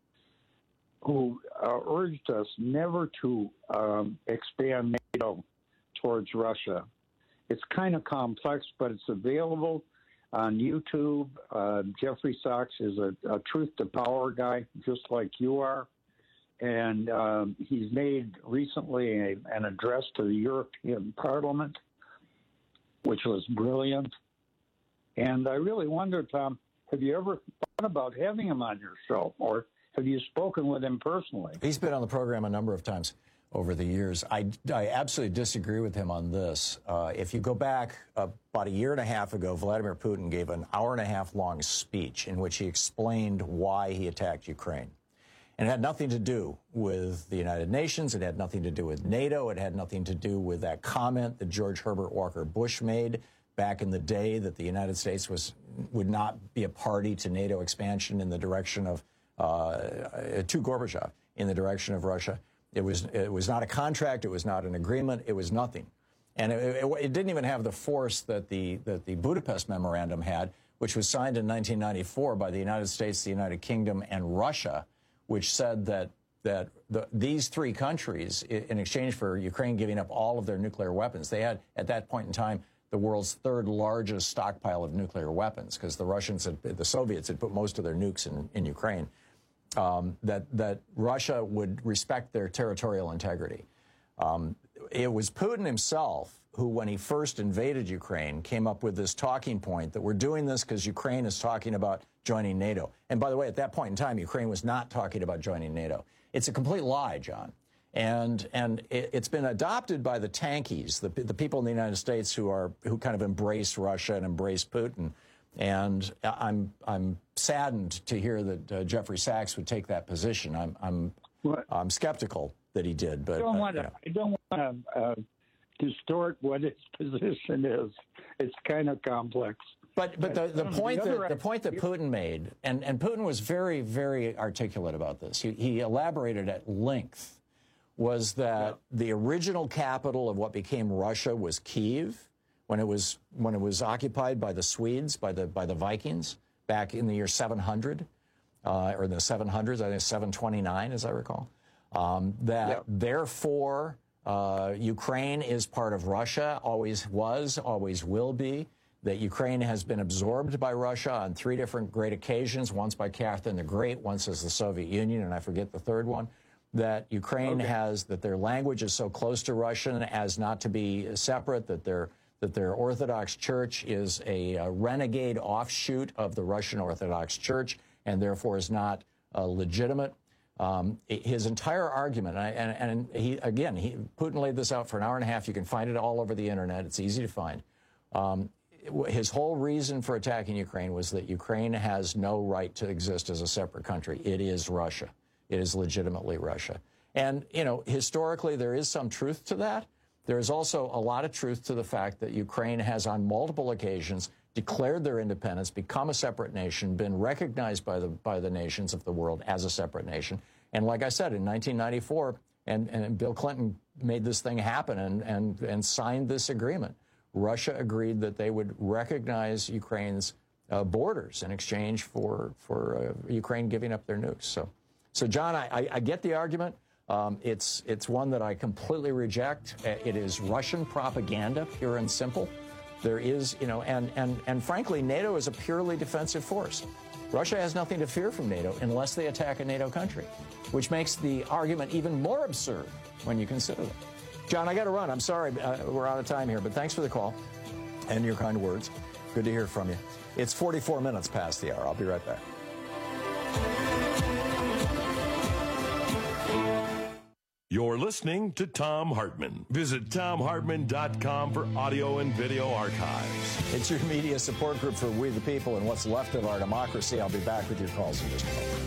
who urged us never to expand NATO towards Russia. It's kind of complex, but it's available on YouTube. Jeffrey Sachs is a truth to power guy, just like you are. And he's made recently an address to the European Parliament, which was brilliant. And I really wonder, Tom, have you ever thought about having him on your show, or have you spoken with him personally? He's been on the program a number of times over the years. I absolutely disagree with him on this. If you go back about a year and a half ago, Vladimir Putin gave an hour-and-a-half long speech in which he explained why he attacked Ukraine. And it had nothing to do with the United Nations. It had nothing to do with NATO. It had nothing to do with that comment that George Herbert Walker Bush made back in the day that the United States would not be a party to NATO expansion in the direction of to Gorbachev in the direction of Russia. It was not a contract. It was not an agreement. It was nothing. And it didn't even have the force that the Budapest Memorandum had, which was signed in 1994 by the United States, the United Kingdom, and Russia, which said that these three countries, in exchange for Ukraine giving up all of their nuclear weapons, they had, at that point in time, the world's third largest stockpile of nuclear weapons, because the Soviets had put most of their nukes in Ukraine, that Russia would respect their territorial integrity. It was Putin himself who, when he first invaded Ukraine, came up with this talking point that we're doing this because Ukraine is talking about joining NATO. And by the way, at that point in time, Ukraine was not talking about joining NATO. It's a complete lie, John. And it's been adopted by the tankies, the people in the United States who kind of embrace Russia and embrace Putin. And I'm saddened to hear that Jeffrey Sachs would take that position. I'm skeptical that he did, but I don't want to distort what his position is. It's kind of complex. But the point that Putin made, and Putin was very, very articulate about this. He elaborated at length. Was that the original capital of what became Russia was Kyiv when it was occupied by the Swedes, by the Vikings back in the year 700 or in the 700s, I think 729 as I recall. Therefore Ukraine is part of Russia, always was, always will be. That Ukraine has been absorbed by Russia on three different great occasions, once by Catherine the Great, once as the Soviet Union, and I forget the third one. That Ukraine has, that their language is so close to Russian as not to be separate, that their Orthodox Church is a renegade offshoot of the Russian Orthodox Church and therefore is not legitimate. His entire argument, Putin laid this out for an hour and a half. You can find it all over the internet. It's easy to find. His whole reason for attacking Ukraine was that Ukraine has no right to exist as a separate country. It is Russia. It is legitimately Russia. And, historically, there is some truth to that. There is also a lot of truth to the fact that Ukraine has on multiple occasions declared their independence, become a separate nation, been recognized by the nations of the world as a separate nation. And like I said, in 1994, and Bill Clinton made this thing happen and signed this agreement. Russia agreed that they would recognize Ukraine's borders in exchange for Ukraine giving up their nukes. So, John, I get the argument. It's one that I completely reject. It is Russian propaganda, pure and simple. There is, and frankly, NATO is a purely defensive force. Russia has nothing to fear from NATO unless they attack a NATO country, which makes the argument even more absurd when you consider that. John, I got to run. I'm sorry. We're out of time here, but thanks for the call and your kind words. Good to hear from you. It's 44 minutes past the hour. I'll be right back. You're listening to Thom Hartmann. Visit ThomHartmann.com for audio and video archives. It's your media support group for We the People and what's left of our democracy. I'll be back with your calls in just a moment.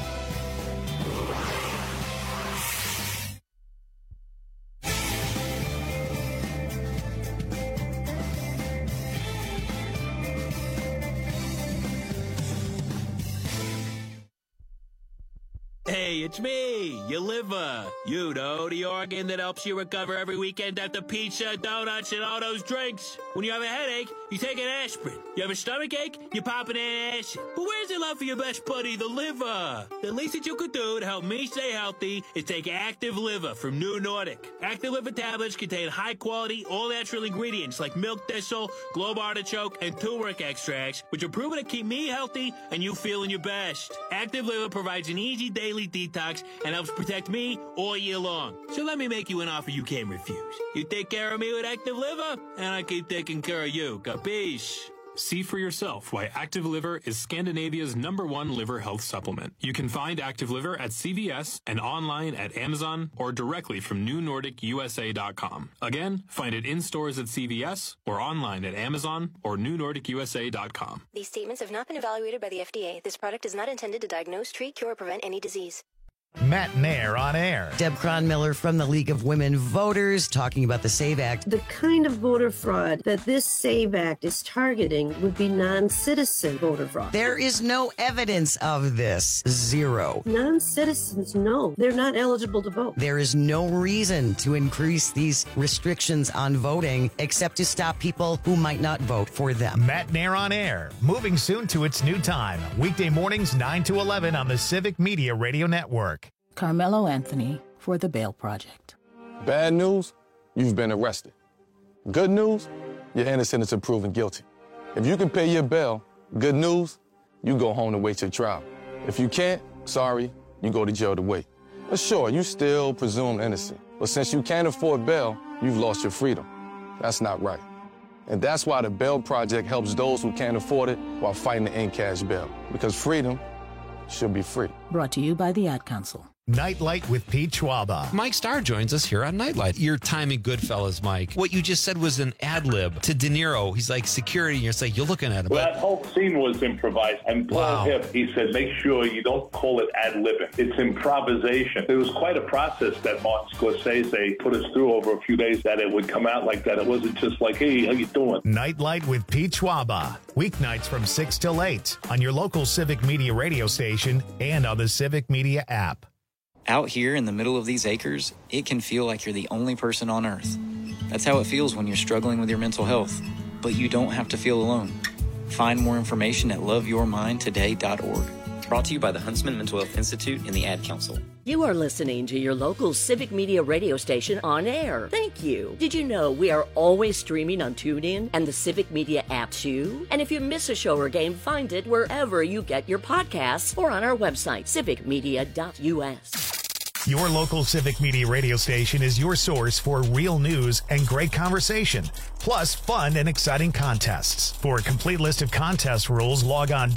Hey, it's me, your liver. You know, the organ that helps you recover every weekend after pizza, donuts, and all those drinks. When you have a headache, you take an aspirin. You have a stomach ache, you pop an acid. But where's the love for your best buddy, the liver? The least that you could do to help me stay healthy is take Active Liver from New Nordic. Active Liver tablets contain high-quality, all-natural ingredients like milk thistle, globe artichoke, and turmeric extracts, which are proven to keep me healthy and you feeling your best. Active Liver provides an easy daily detox and helps protect me all year long. So let me make you an offer you can't refuse. You take care of me with Active Liver, and I keep taking care of you. Capiche? See for yourself why Active Liver is Scandinavia's #1 liver health supplement. You can find Active Liver at CVS and online at Amazon or directly from NewNordicUSA.com. Again, find it in stores at CVS or online at Amazon or NewNordicUSA.com. These statements have not been evaluated by the FDA. This product is not intended to diagnose, treat, cure, or prevent any disease. Matt Nair on air. Deb Cronmiller from the League of Women Voters talking about the SAVE Act. The kind of voter fraud that this SAVE Act is targeting would be non-citizen voter fraud. There is no evidence of this. Zero. Non-citizens, no. They're not eligible to vote. There is no reason to increase these restrictions on voting except to stop people who might not vote for them. Matt Nair on air. Moving soon to its new time. Weekday mornings 9 to 11 on the Civic Media Radio Network. Carmelo Anthony for the Bail Project. Bad news, you've been arrested. Good news, you're innocent until proven guilty. If you can pay your bail, good news, you go home to wait your trial. If you can't, sorry, you go to jail to wait. But sure, you still presumed innocent. But since you can't afford bail, you've lost your freedom. That's not right. And that's why the Bail Project helps those who can't afford it while fighting to end cash bail. Because freedom should be free. Brought to you by the Ad Council. Nightlight with Pete Schwaba. Mike Starr joins us here on Nightlight. Your time in Goodfellas, Mike. What you just said was an ad lib to De Niro. He's like security, and you're like, you're looking at him. Well, that whole scene was improvised. And Paul Hipp, he said, make sure you don't call it ad libbing. It's improvisation. It was quite a process that Martin Scorsese put us through over a few days that it would come out like that. It wasn't just like, hey, how you doing? Nightlight with Pete Schwaba. Weeknights from 6 till 8 on your local Civic Media radio station and on the Civic Media app. Out here in the middle of these acres, it can feel like you're the only person on Earth. That's how it feels when you're struggling with your mental health. But you don't have to feel alone. Find more information at loveyourmindtoday.org. Brought to you by the Huntsman Mental Health Institute and the Ad Council. You are listening to your local Civic Media radio station on air. Thank you. Did you know we are always streaming on TuneIn and the Civic Media app too? And if you miss a show or game, find it wherever you get your podcasts or on our website, civicmedia.us. Your local Civic Media radio station is your source for real news and great conversation, plus fun and exciting contests. For a complete list of contest rules, log on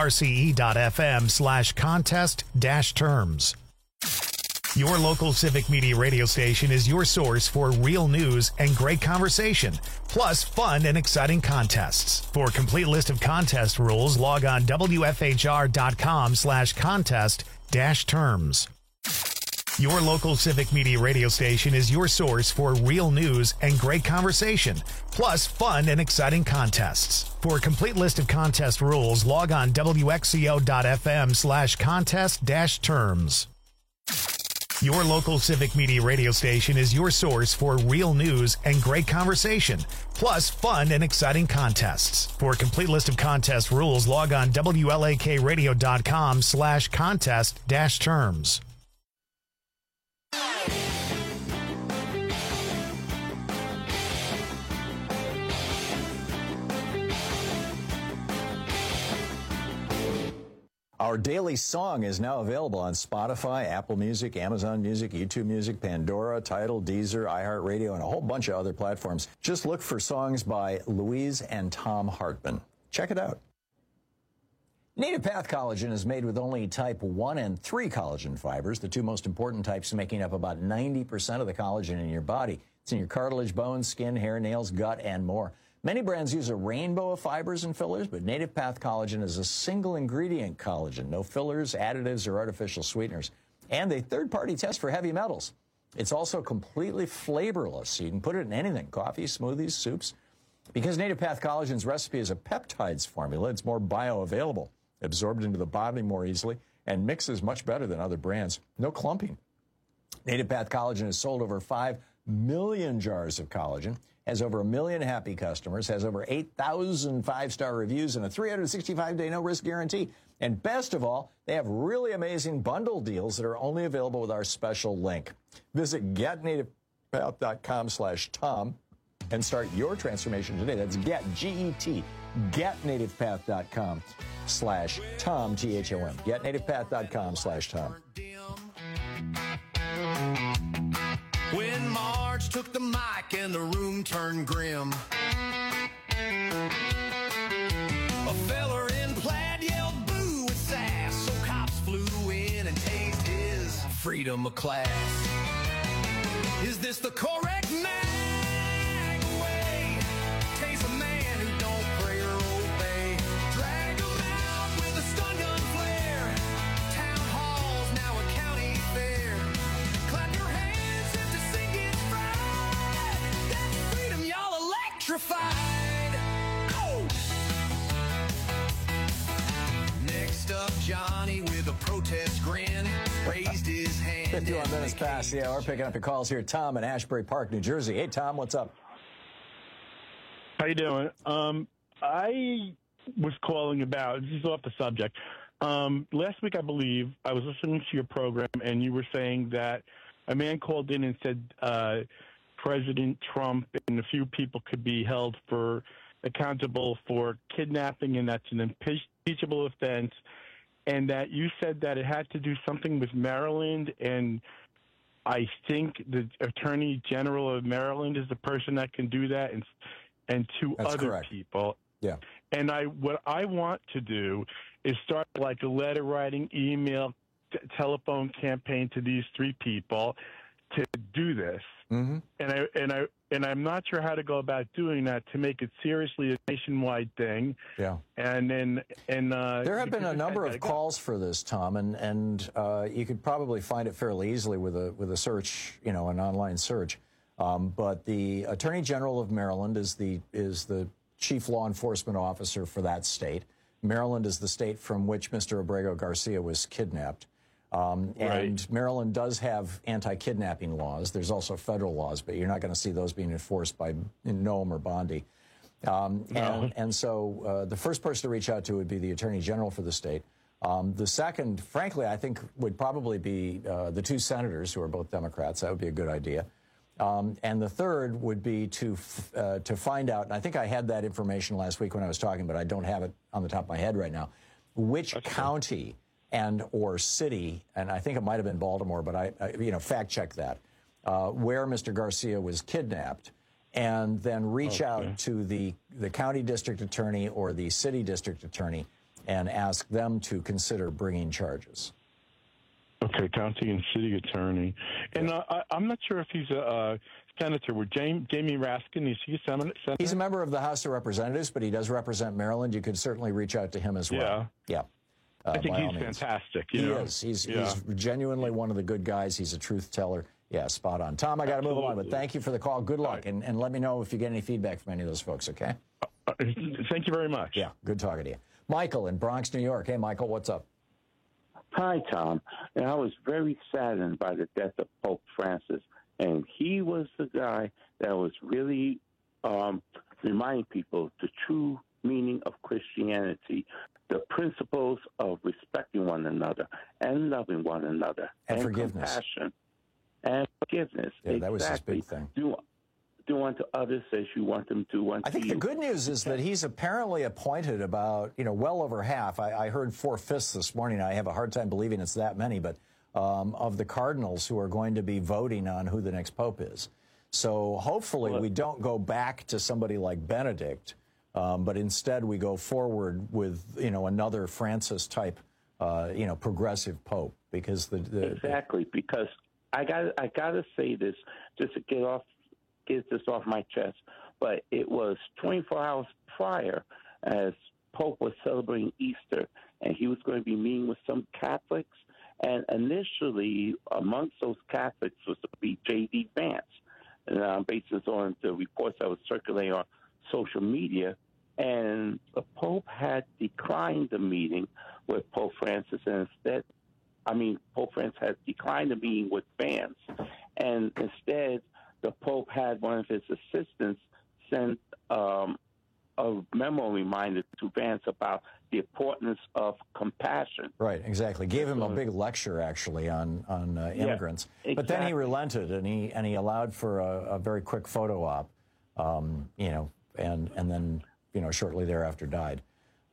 wrce.fm/contest-terms. Your local Civic Media radio station is your source for real news and great conversation, plus fun and exciting contests. For a complete list of contest rules, log on wfhr.com/contest-terms. Your local Civic Media radio station is your source for real news and great conversation, plus fun and exciting contests. For a complete list of contest rules, log on wxco.fm/contest-terms. Your local Civic Media radio station is your source for real news and great conversation, plus fun and exciting contests. For a complete list of contest rules, log on wlakradio.com/contest-terms. Our daily song is now available on Spotify, Apple Music, Amazon Music, YouTube Music, Pandora, Tidal, Deezer, iHeartRadio, and a whole bunch of other platforms. Just look for songs by Louise and Tom Hartman. Check it out. Native Path Collagen is made with only type 1 and 3 collagen fibers, the two most important types making up about 90% of the collagen in your body. It's in your cartilage, bones, skin, hair, nails, gut, and more. Many brands use a rainbow of fibers and fillers, but Native Path Collagen is a single ingredient collagen. No fillers, additives, or artificial sweeteners. And a third-party test for heavy metals. It's also completely flavorless, so you can put it in anything, coffee, smoothies, soups. Because Native Path Collagen's recipe is a peptides formula, it's more bioavailable, absorbed into the body more easily, and mixes much better than other brands. No clumping. Native Path Collagen has sold over 5 million jars of collagen, has over 1 million happy customers, has over 8,000 five-star reviews, and a 365-day no-risk guarantee. And best of all, they have really amazing bundle deals that are only available with our special link. Visit getnativepath.com/Tom and start your transformation today. That's G-E-T, getnativepath.com/Tom, T-H-O-M. Getnativepath.com/Tom. When Marge took the mic and the room turned grim, a feller in plaid yelled boo with sass, so cops flew in and tased his freedom of class. Is this the correct mag way? Tase a man who don't pray or obey. Drag him out with a stun gun flare. Town hall's now a county fair. Clap your hands if the scene gets fried. That's freedom, y'all electrified. Oh! Next up, Johnny with a protest grin raised his hand. 51 minutes past the hour. Picking up your calls here. Tom in Ashbury Park, New Jersey. Hey, Tom, what's up? How you doing? I was calling about, this is off the subject. Last week, I believe, I was listening to your program, and you were saying that a man called in and said President Trump and a few people could be held accountable for kidnapping, and that's an impeachable offense, and that you said that it had to do something with Maryland, and I think the Attorney General of Maryland is the person that can do that, and two That's other correct. people. Yeah. And what I want to do is start like a letter writing, email, telephone campaign to these three people to do this. Mm-hmm. And I'm not sure how to go about doing that to make it seriously a nationwide thing. Yeah. And then there have been a number of calls for this, Tom, and you could probably find it fairly easily with a search, an online search. But the Attorney General of Maryland is the chief law enforcement officer for that state. Maryland is the state from which Mr. Abrego Garcia was kidnapped. And Maryland does have anti-kidnapping laws. There's also federal laws, but you're not going to see those being enforced by Noam or Bondi. And so the first person to reach out to would be the Attorney General for the state. The second, frankly, I think would probably be the two senators who are both Democrats. That would be a good idea. And the third would be to find out, and I think I had that information last week when I was talking, but I don't have it on the top of my head right now, which county and or city, and I think it might have been Baltimore, but I fact check that, where Mr. Garcia was kidnapped, and then reach out to the county district attorney or the city district attorney and ask them to consider bringing charges. Okay, county and city attorney. And I'm not sure if he's a senator. With Jamie Raskin, is he a senator? He's a member of the House of Representatives, but he does represent Maryland. You could certainly reach out to him as well. Yeah. I think he's fantastic. He is. He's genuinely one of the good guys. He's a truth teller. Yeah, spot on. Tom, I got to move on, but thank you for the call. Good luck, and let me know if you get any feedback from any of those folks, okay? Thank you very much. Yeah, good talking to you. Michael in Bronx, New York. Hey, Michael, what's up? Hi, Tom. And I was very saddened by the death of Pope Francis, and he was the guy that was really reminding people the true meaning of Christianity, the principles of respecting one another and loving one another, and forgiveness, compassion, and forgiveness. Yeah, that was his big thing. do unto others as you want them to do unto you. I think the good news is that he's apparently appointed about, well over half. I heard 4/5 this morning. I have a hard time believing it's that many, but of the cardinals who are going to be voting on who the next pope is. So hopefully we don't go back to somebody like Benedict, but instead we go forward with, another Francis-type, progressive pope. Because exactly, because I gotta say this just to get this off my chest, but it was 24 hours prior as Pope was celebrating Easter, and he was going to be meeting with some Catholics, and initially amongst those Catholics was to be J.D. Vance, and based on the reports that was circulating on social media, and the Pope had declined the meeting with Pope Francis, and Pope Francis had declined the meeting with Vance, and instead the Pope had one of his assistants send a memo reminder to Vance about the importance of compassion. Right, exactly. Gave him a big lecture, actually, on immigrants. Yeah, exactly. But then he relented, and he allowed for a very quick photo op, and then, shortly thereafter died.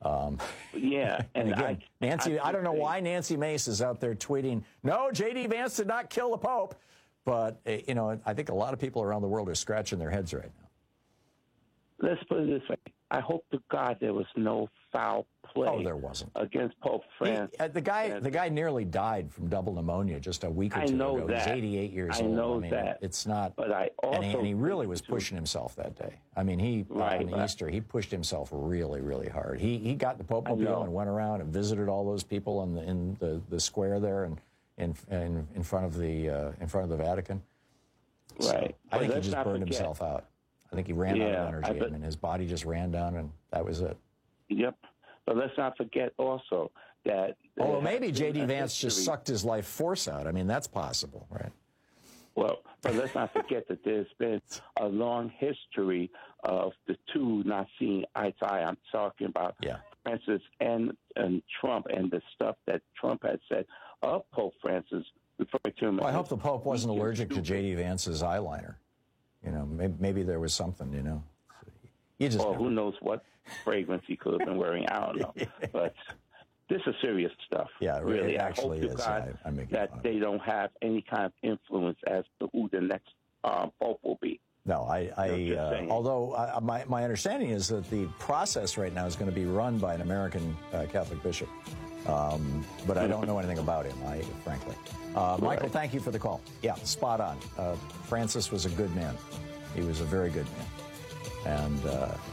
Yeah, and again, Nancy, I don't know why Nancy Mace is out there tweeting, no, J.D. Vance did not kill the Pope. But, I think a lot of people around the world are scratching their heads right now. Let's put it this way. I hope to God there was no foul play. Oh, there wasn't. Against Pope Francis. The guy nearly died from double pneumonia just a week or two ago. That. He's 88 years old. I know that. It's not. But I also and he really was pushing himself that day. I mean, on Easter, he pushed himself really, really hard. He got the Pope Mobile and went around and visited all those people in the square there and in front of the Vatican. Right. So I think he just burned himself out. I think he ran out of energy, and his body just ran down, and that was it. Yep. But let's not forget also that... Although maybe J.D. Vance just sucked his life force out. I mean, that's possible, right? Well, but let's not forget that there's been a long history of the two not seeing eye to eye. I'm talking about Francis and Trump, and the stuff that Trump had said of Pope Francis, referring to him. Well, I hope the Pope wasn't allergic to J.D. Vance's eyeliner. Maybe there was something, You just who knows what fragrance he could have been wearing. I don't know. But this is serious stuff. Yeah, really. It actually I hope to God that they don't have any kind of influence as to who the next Pope will be. No, although my understanding is that the process right now is going to be run by an American Catholic bishop. But I don't know anything about him, frankly. Michael, thank you for the call. Yeah, spot on. Francis was a good man. He was a very good man. And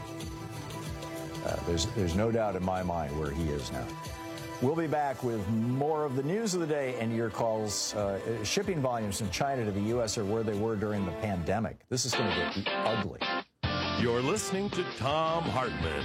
there's no doubt in my mind where he is now. We'll be back with more of the news of the day and your calls. Shipping volumes from China to the U.S. are where they were during the pandemic. This is going to get ugly. You're listening to Thom Hartmann.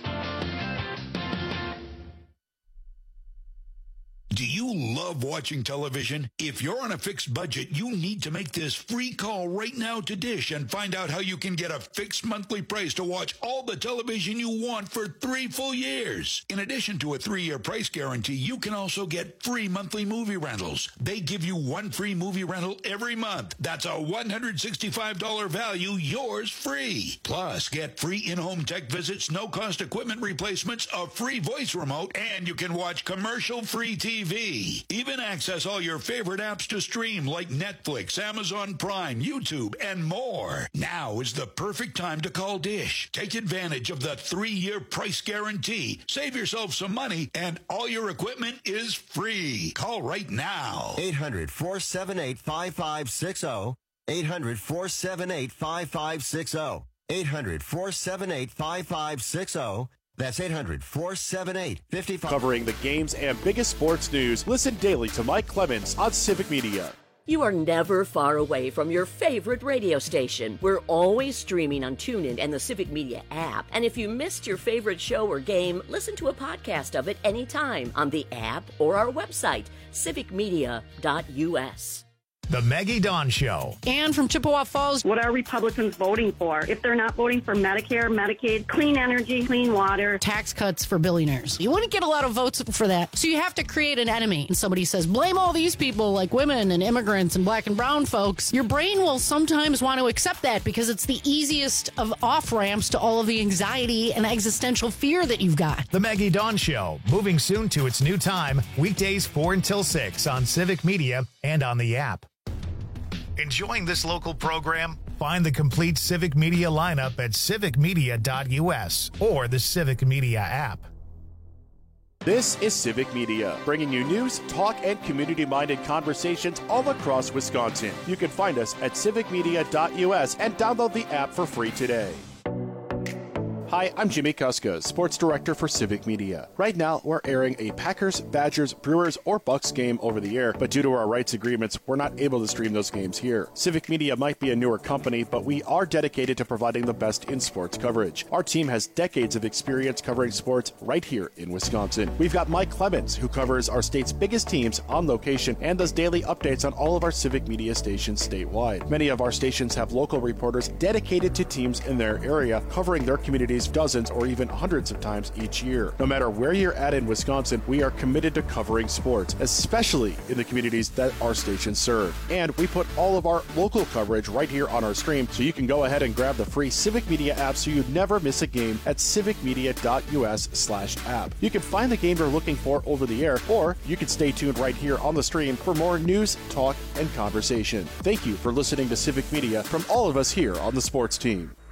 Do you love watching television? If you're on a fixed budget, you need to make this free call right now to Dish and find out how you can get a fixed monthly price to watch all the television you want for 3 full years. In addition to a 3-year price guarantee, you can also get free monthly movie rentals. They give you 1 free movie rental every month. That's a $165 value, yours free. Plus, get free in-home tech visits, no-cost equipment replacements, a free voice remote, and you can watch commercial-free TV. Even access all your favorite apps to stream like Netflix, Amazon Prime, YouTube, and more. Now is the perfect time to call Dish. Take advantage of the 3-year price guarantee. Save yourself some money, and all your equipment is free. Call right now. 800-478-5560. 800-478-5560. 800-478-5560. That's 800-478-5560. Covering the games and biggest sports news. Listen daily to Mike Clemens on Civic Media. You are never far away from your favorite radio station. We're always streaming on TuneIn and the Civic Media app. And if you missed your favorite show or game, listen to a podcast of it anytime on the app or our website, civicmedia.us. The Maggie Dawn Show. And from Chippewa Falls, what are Republicans voting for? If they're not voting for Medicare, Medicaid, clean energy, clean water, tax cuts for billionaires. You wouldn't get a lot of votes for that. So you have to create an enemy. And somebody says, blame all these people like women and immigrants and black and brown folks. Your brain will sometimes want to accept that because it's the easiest of off-ramps to all of the anxiety and existential fear that you've got. The Maggie Dawn Show, moving soon to its new time, weekdays 4 until 6 on Civic Media and on the app. Enjoying this local program? Find the complete Civic Media lineup at civicmedia.us or the Civic Media app. This is Civic Media, bringing you news, talk, and community-minded conversations all across Wisconsin. You can find us at civicmedia.us and download the app for free today. Hi, I'm Jimmy Kuska, Sports Director for Civic Media. Right now, we're airing a Packers, Badgers, Brewers, or Bucks game over the air, but due to our rights agreements, we're not able to stream those games here. Civic Media might be a newer company, but we are dedicated to providing the best in sports coverage. Our team has decades of experience covering sports right here in Wisconsin. We've got Mike Clemens, who covers our state's biggest teams on location and does daily updates on all of our Civic Media stations statewide. Many of our stations have local reporters dedicated to teams in their area, covering their communities dozens or even hundreds of times each year. No matter where you're at in Wisconsin, we are committed to covering sports, especially in the communities that our stations serve. And we put all of our local coverage right here on our stream, so you can go ahead and grab the free Civic Media app so you never miss a game at civicmedia.us/app. You can find the game you're looking for over the air, or you can stay tuned right here on the stream for more news, talk, and conversation. Thank you for listening to Civic Media from all of us here on the sports team.